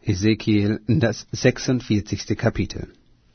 Hesekiel, das 46. Kapitel.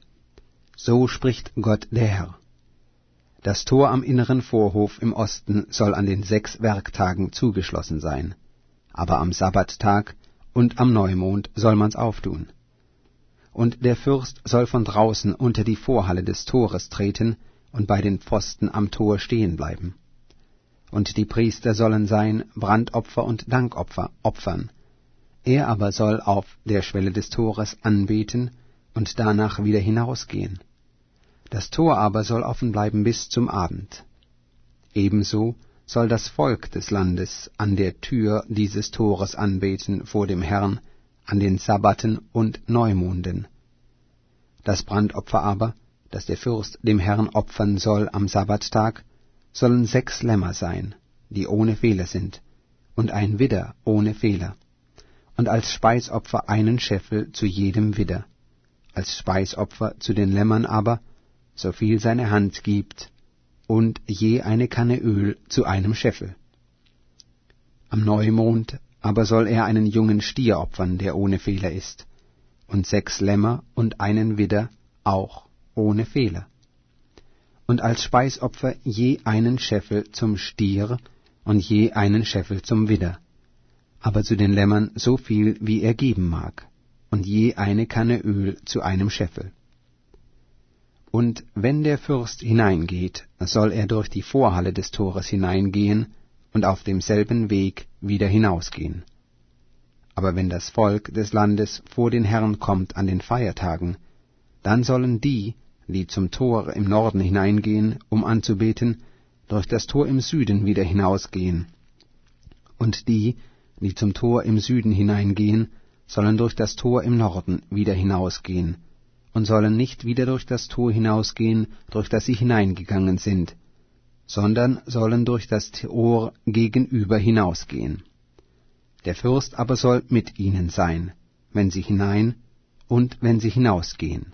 So spricht Gott der Herr. Das Tor am inneren Vorhof im Osten soll an den 6 Werktagen zugeschlossen sein, aber am Sabbattag und am Neumond soll man's auftun. Und der Fürst soll von draußen unter die Vorhalle des Tores treten und bei den Pfosten am Tor stehen bleiben. Und die Priester sollen sein Brandopfer und Dankopfer opfern. Er aber soll auf der Schwelle des Tores anbeten und danach wieder hinausgehen. Das Tor aber soll offen bleiben bis zum Abend. Ebenso soll das Volk des Landes an der Tür dieses Tores anbeten vor dem Herrn an den Sabbaten und Neumonden. Das Brandopfer aber, das der Fürst dem Herrn opfern soll am Sabbattag, sollen 6 Lämmer sein, die ohne Fehler sind, und ein Widder ohne Fehler, und als Speisopfer einen Scheffel zu jedem Widder, als Speisopfer zu den Lämmern aber, so viel seine Hand gibt, und je eine Kanne Öl zu einem Scheffel. Am Neumond aber soll er einen jungen Stier opfern, der ohne Fehler ist, und 6 Lämmer und einen Widder, auch ohne Fehler. Und als Speisopfer je einen Scheffel zum Stier und je einen Scheffel zum Widder, aber zu den Lämmern so viel, wie er geben mag, und je eine Kanne Öl zu einem Scheffel. Und wenn der Fürst hineingeht, soll er durch die Vorhalle des Tores hineingehen und auf demselben Weg wieder hinausgehen. Aber wenn das Volk des Landes vor den Herrn kommt an den Feiertagen, dann sollen die zum Tor im Norden hineingehen, um anzubeten, durch das Tor im Süden wieder hinausgehen. Und die zum Tor im Süden hineingehen, sollen durch das Tor im Norden wieder hinausgehen, und sollen nicht wieder durch das Tor hinausgehen, durch das sie hineingegangen sind, sondern sollen durch das Tor gegenüber hinausgehen. Der Fürst aber soll mit ihnen sein, wenn sie hinein und wenn sie hinausgehen.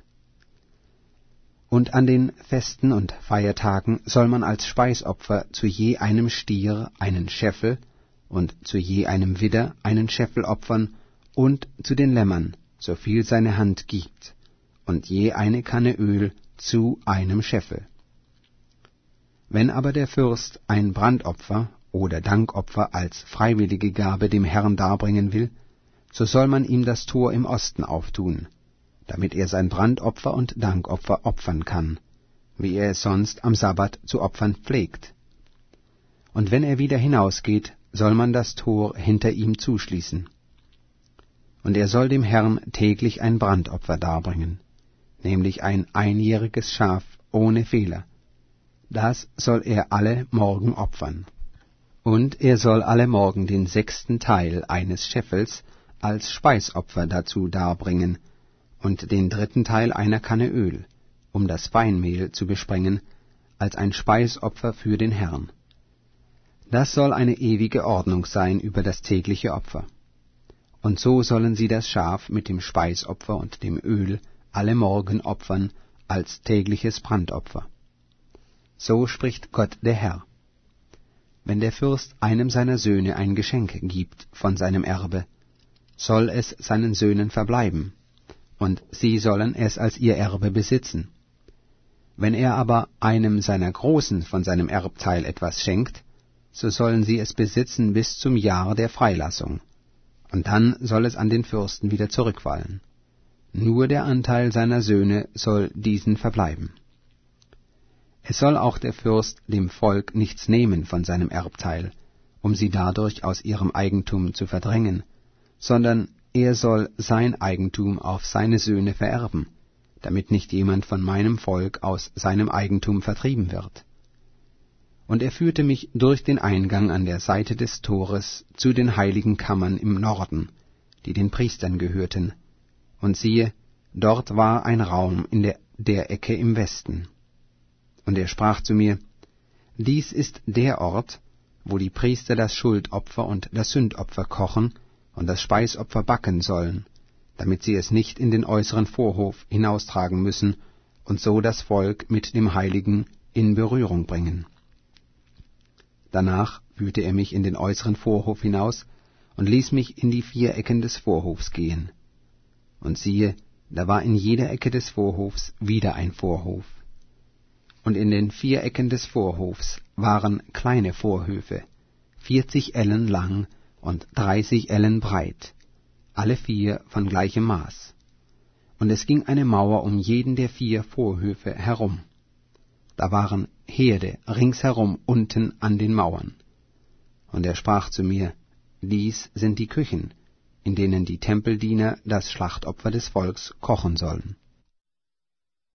Und an den Festen und Feiertagen soll man als Speisopfer zu je einem Stier einen Scheffel und zu je einem Widder einen Scheffel opfern und zu den Lämmern, so viel seine Hand gibt, und je eine Kanne Öl zu einem Scheffel. Wenn aber der Fürst ein Brandopfer oder Dankopfer als freiwillige Gabe dem Herrn darbringen will, so soll man ihm das Tor im Osten auftun, damit er sein Brandopfer und Dankopfer opfern kann, wie er es sonst am Sabbat zu opfern pflegt. Und wenn er wieder hinausgeht, soll man das Tor hinter ihm zuschließen. Und er soll dem Herrn täglich ein Brandopfer darbringen, nämlich ein einjähriges Schaf ohne Fehler. Das soll er alle Morgen opfern. Und er soll alle Morgen den 6. Teil eines Scheffels als Speisopfer dazu darbringen, und den 3. Teil einer Kanne Öl, um das Feinmehl zu besprengen, als ein Speisopfer für den Herrn. Das soll eine ewige Ordnung sein über das tägliche Opfer. Und so sollen sie das Schaf mit dem Speisopfer und dem Öl alle Morgen opfern als tägliches Brandopfer. So spricht Gott der Herr. Wenn der Fürst einem seiner Söhne ein Geschenk gibt von seinem Erbe, soll es seinen Söhnen verbleiben, und sie sollen es als ihr Erbe besitzen. Wenn er aber einem seiner Großen von seinem Erbteil etwas schenkt, so sollen sie es besitzen bis zum Jahr der Freilassung, und dann soll es an den Fürsten wieder zurückfallen. Nur der Anteil seiner Söhne soll diesen verbleiben. Es soll auch der Fürst dem Volk nichts nehmen von seinem Erbteil, um sie dadurch aus ihrem Eigentum zu verdrängen, sondern er soll sein Eigentum auf seine Söhne vererben, damit nicht jemand von meinem Volk aus seinem Eigentum vertrieben wird. Und er führte mich durch den Eingang an der Seite des Tores zu den heiligen Kammern im Norden, die den Priestern gehörten, und siehe, dort war ein Raum in der Ecke im Westen. Und er sprach zu mir, dies ist der Ort, wo die Priester das Schuldopfer und das Sündopfer kochen und das Speisopfer backen sollen, damit sie es nicht in den äußeren Vorhof hinaustragen müssen und so das Volk mit dem Heiligen in Berührung bringen. Danach führte er mich in den äußeren Vorhof hinaus und ließ mich in die 4 Ecken des Vorhofs gehen, Und siehe, da war in jeder Ecke des Vorhofs wieder ein Vorhof. Und in den 4 Ecken des Vorhofs waren kleine Vorhöfe, 40 Ellen lang und 30 Ellen breit, alle 4 von gleichem Maß. Und es ging eine Mauer um jeden der 4 Vorhöfe herum. Da waren Herde ringsherum unten an den Mauern. Und er sprach zu mir, dies sind die Küchen, in denen die Tempeldiener das Schlachtopfer des Volks kochen sollen.